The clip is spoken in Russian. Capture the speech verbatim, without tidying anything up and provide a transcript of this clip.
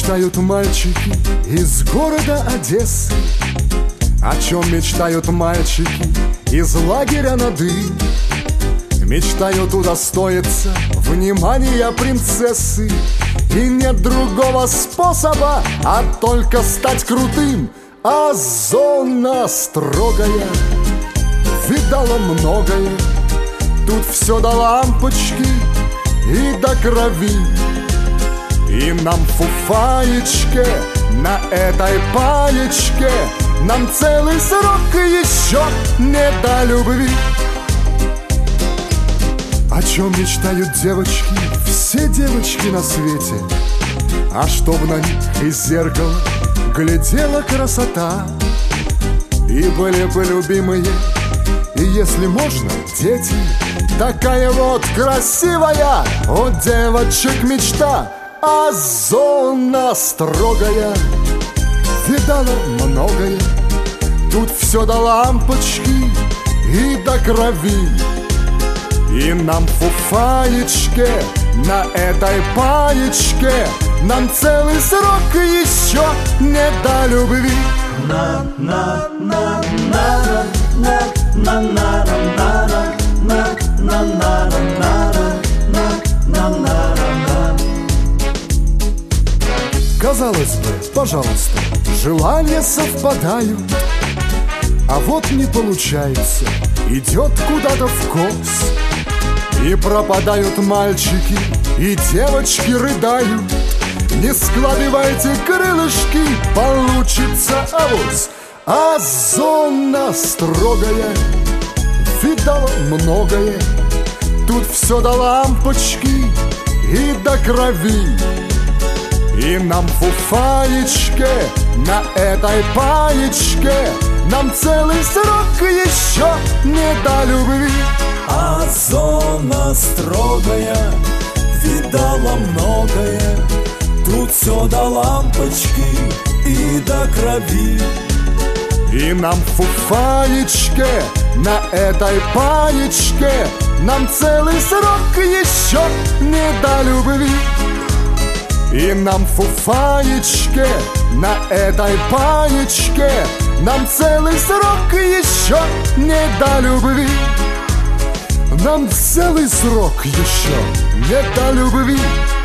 мечтают мальчики из города Одессы? О чем мечтают мальчики из лагеря Нады? Мечтают удостоиться внимания принцессы, и нет другого способа, а только стать крутым. А зона строгая видала многое, тут все до лампочки и до крови. И нам, фуфаечке, на этой паечке нам целый срок еще не до любви. О чем мечтают девочки, все девочки на свете? А чтоб на них из зеркала глядела красота, и были бы любимые, и если можно, дети. Такая вот красивая у девочек мечта. А зона строгая видала многое, тут все до лампочки и до крови. И нам, фуфаечке, на этой паечке нам целый срок еще не до любви. На на на на на на на на на на на на на. Казалось бы, пожалуйста, желания совпадают, а вот не получается, идет куда-то вкос. И пропадают мальчики, и девочки рыдают. Не складывайте крылышки, получится авось. А зона строгая видала многое, тут все до лампочки и до крови. И нам, фуфаечке, на этой паечке нам целый срок еще не до любви. А зона строгая видала многое, тут все до лампочки и до крови. И нам, фуфаечке, на этой паечке нам целый срок еще не до любви. И нам, фуфаечке, на этой паечке нам целый срок еще не до любви. Нам целый срок еще не до любви.